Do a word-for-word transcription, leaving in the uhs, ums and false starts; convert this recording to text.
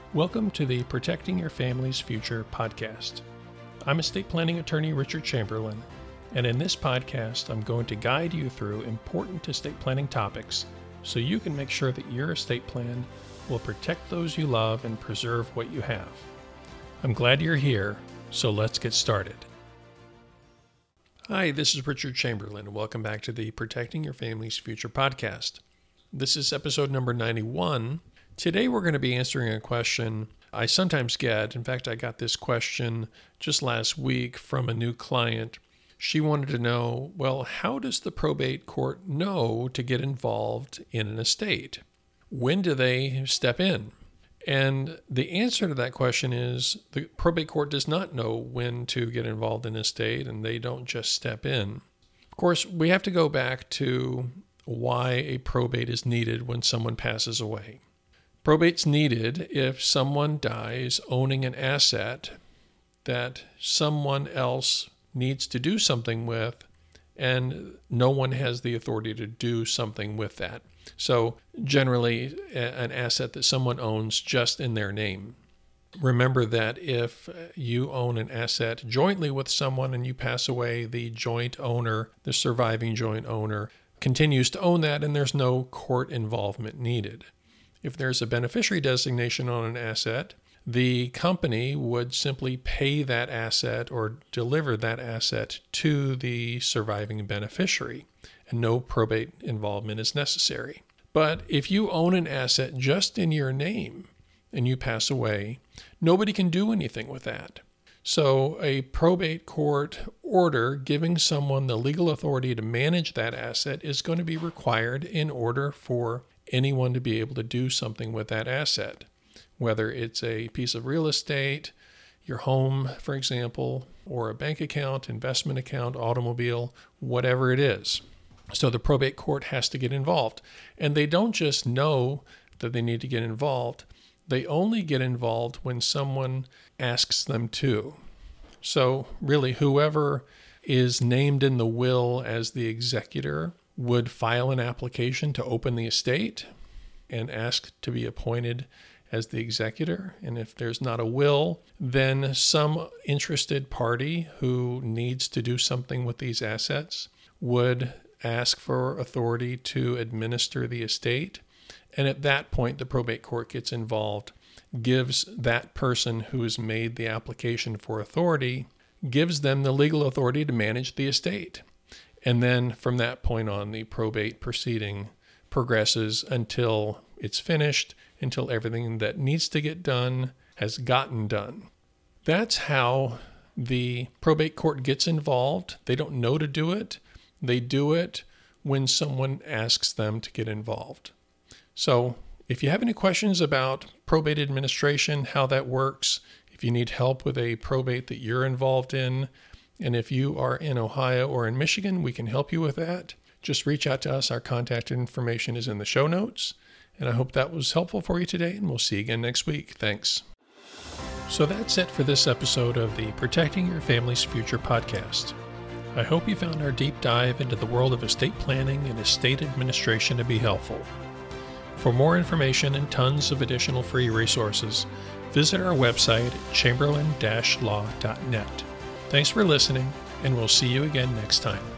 Welcome to the Protecting Your Family's Future podcast. I'm estate planning attorney Richard Chamberlain, and in this podcast, I'm going to guide you through important estate planning topics so you can make sure that your estate plan will protect those you love and preserve what you have. I'm glad you're here, so let's get started. Hi, this is Richard Chamberlain. Welcome back to the Protecting Your Family's Future podcast. This is episode number ninety-one. Today we're going to be answering a question I sometimes get. In fact, I got this question just last week from a new client. She wanted to know, well, how does the probate court know to get involved in an estate? When do they step in? And the answer to that question is the probate court does not know when to get involved in an estate, and they don't just step in. Of course, we have to go back to why a probate is needed when someone passes away. Probate's needed if someone dies owning an asset that someone else needs to do something with, and no one has the authority to do something with that. So generally, an asset that someone owns just in their name. Remember that if you own an asset jointly with someone and you pass away, the joint owner, the surviving joint owner, continues to own that, and there's no court involvement needed. If there's a beneficiary designation on an asset, the company would simply pay that asset or deliver that asset to the surviving beneficiary, and no probate involvement is necessary. But if you own an asset just in your name and you pass away, nobody can do anything with that. So a probate court order giving someone the legal authority to manage that asset is going to be required in order for anyone to be able to do something with that asset, whether it's a piece of real estate, your home, for example, or a bank account, investment account, automobile, whatever it is. So the probate court has to get involved. And they don't just know that they need to get involved. They only get involved when someone asks them to. So really, whoever is named in the will as the executor would file an application to open the estate and ask to be appointed as the executor. And if there's not a will, then some interested party who needs to do something with these assets would ask for authority to administer the estate. And at that point, the probate court gets involved, gives that person who has made the application for authority, gives them the legal authority to manage the estate. And then from that point on, the probate proceeding progresses until it's finished, until everything that needs to get done has gotten done. That's how the probate court gets involved. They don't know to do it. They do it when someone asks them to get involved. So if you have any questions about probate administration, how that works, if you need help with a probate that you're involved in, and if you are in Ohio or in Michigan, we can help you with that. Just reach out to us. Our contact information is in the show notes. And I hope that was helpful for you today, and we'll see you again next week. Thanks. So that's it for this episode of the Protecting Your Family's Future podcast. I hope you found our deep dive into the world of estate planning and estate administration to be helpful. For more information and tons of additional free resources, visit our website at chamberlain dash law dot net. Thanks for listening, and we'll see you again next time.